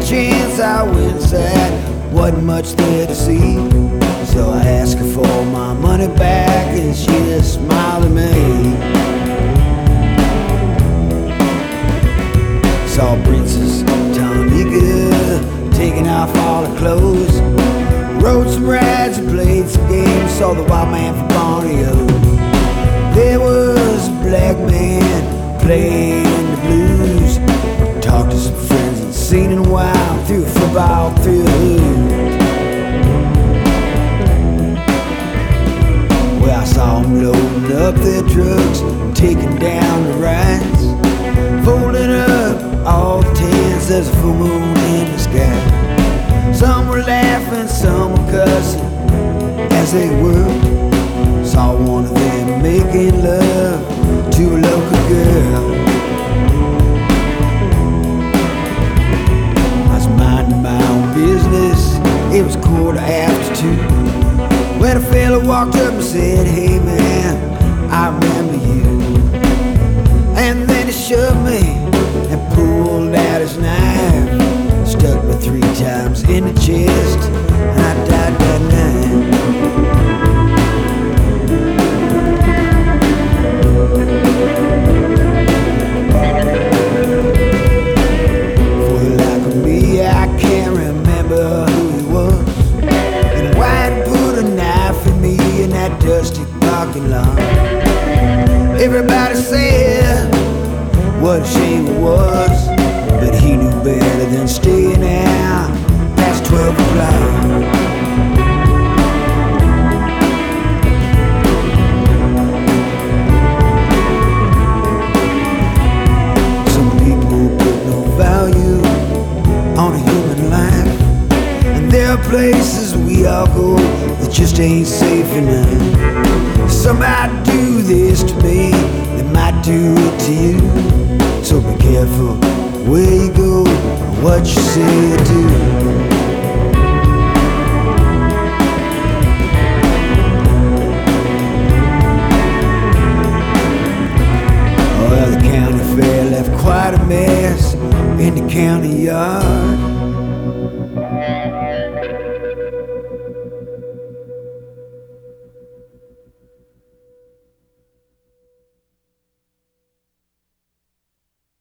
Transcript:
chance I went inside, wasn't much there to see. So I asked her for my money back and she just smiled at me. Saw Princess Tonica taking off all her clothes, rode some rides and played some games, saw the wild man from Borneo. There was a black man playing the blues, talked to some friends and seen in a while, threw a football through the hood. Well, I saw them loading up their trucks, taking down the rides, folding up all the tents, there's a full moon in the sky. Some were laughing, some were cussing as they worked. Saw one of them making love to a local girl. I was minding my own business, it was 2:15, when a fella walked up and said, "Hey man, I remember you." And then he shoved me and pulled out his knife, stuck me 3 times in the chest, and I died that night. For the life of me, I can't remember who he was, and why he put a knife in me in that dusty parking lot. Everybody said what a shame it was, but he knew better than staying out past 12 o'clock. Some people put no value on a human life, and there are places we all go that just ain't safe enough. Some might do this to me, they might do it to you. So be careful where you go and what you say or do. Well, the county fair left quite a mess in the county yard.